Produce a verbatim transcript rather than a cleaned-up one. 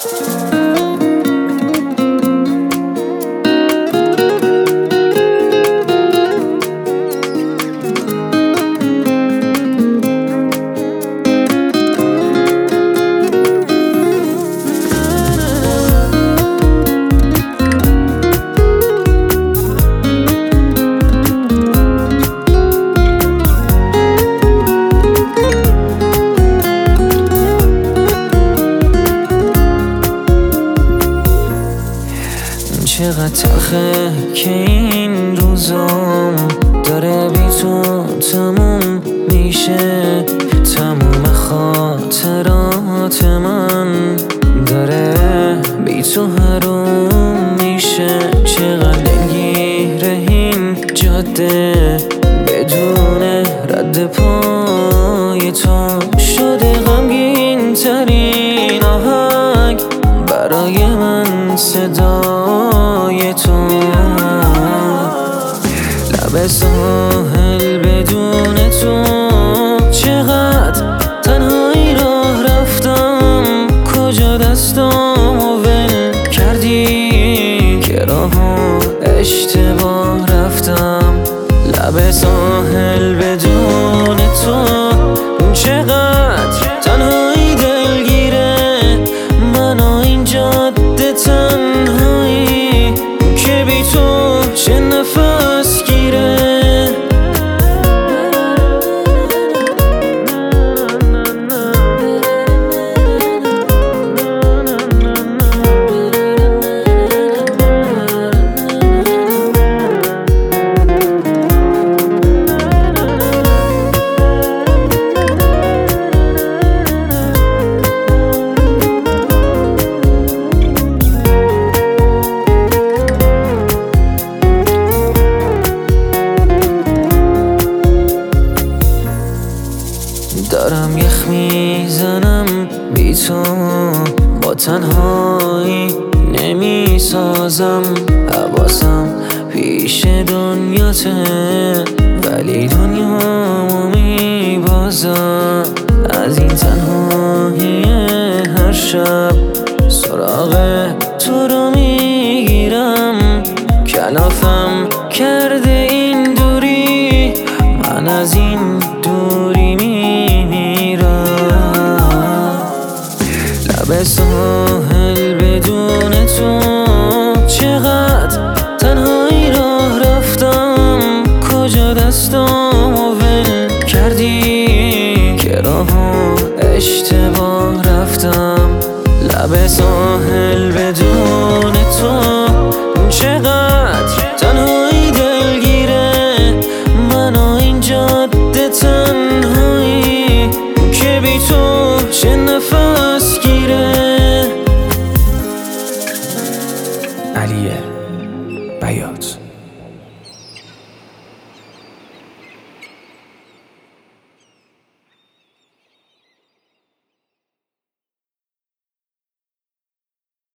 چقدر تلخه که این روزام داره بی تو تموم میشه. تموم خاطرات من داره بی تو حروم میشه. چقدر دلگیره این جاده بدون رد پای تو شده غمگین ترین آهنگ برای من صدای تو. لب ساحل بدون تو چقدر تنهایی راه رفتم. کجا دستامو ول کردی که راهو اشتباه رفتم. لب ساحل بدون تو چقدر تنهایی دلگیره من و این جاده تنهایی که بی تو چه نفس گیره. دارم یخ میزنم بی تو با تنهایی نمی سازم. حواسم پیش دنیاته ولی دنیامو می بازم. از این تنهایی هر شب سراغ تو رو میگیرم. کلافم کرده این دوری من از این دوری میمیرم. لب ساحل